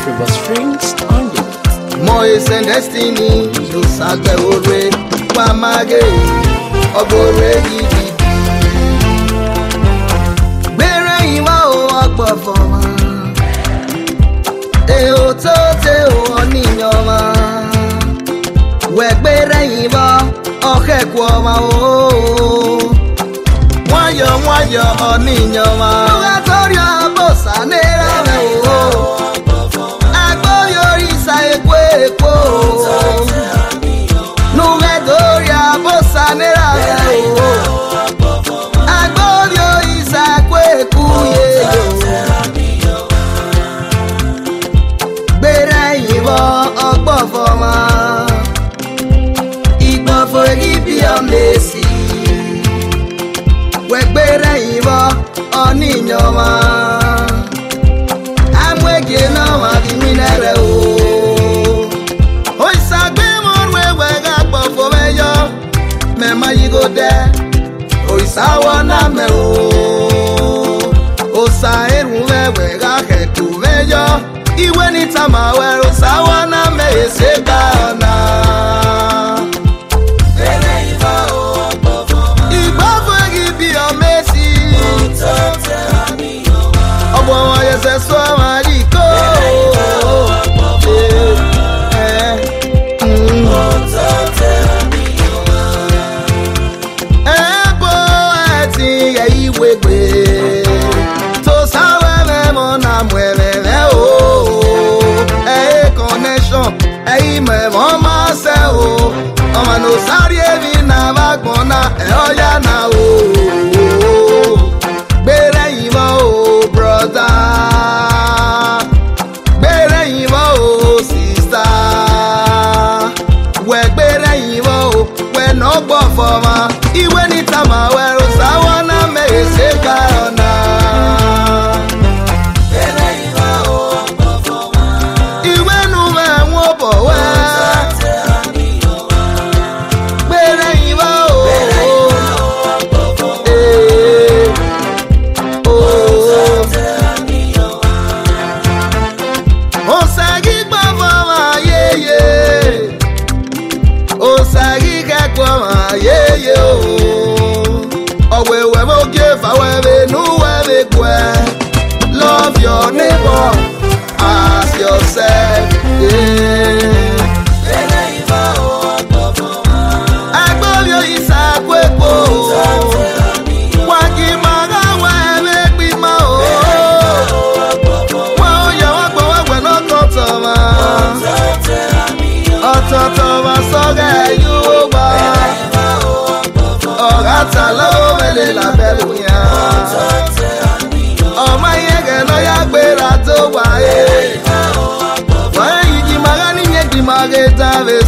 Trevor Strings on the Moise and Destiny, you sagbe ore, Wamage, Obore Gidi. Bere iwa o agbo foma, e o to te o oniyan. Wegbere iwa, oke kwoma o. Wayo oniyan ma. Lugatorio abosa nera me o. Ekwo Numedoria bossa nera Agborio isa kwekuye Bere iwo ogbofoma Igbofo ibi omesi Wegbere iwo oninyoma Amwege no ma biminere o Mema you go there, Oisawa na me o. Osa eruwe wega ketu meyo. Iwe ni tama we Osawa na me esegana. Bere iba o Igba gibi o mesi. Obo wa yese so amariko. To sawe me mona mueve o. Connection, me mama se o. Oma no sari evi na vagbona oya na o. Bere iwa o brother. Bere iwa o sister. We bere iwa o we no go for ma. Iwe ni tama we sawa na me esegana. Love your neighbor as yourself. Agbolio isa kwepo. Waki maga we make ma o. Wa oya wa gbo we no kotoma. Ototoma soge you ba. Ogata lo wele la beluya. Ọmọ yẹgẹ lọ ya gbéra tó wáyé. Wọ́n yìí di maga níyẹn di maga tàbí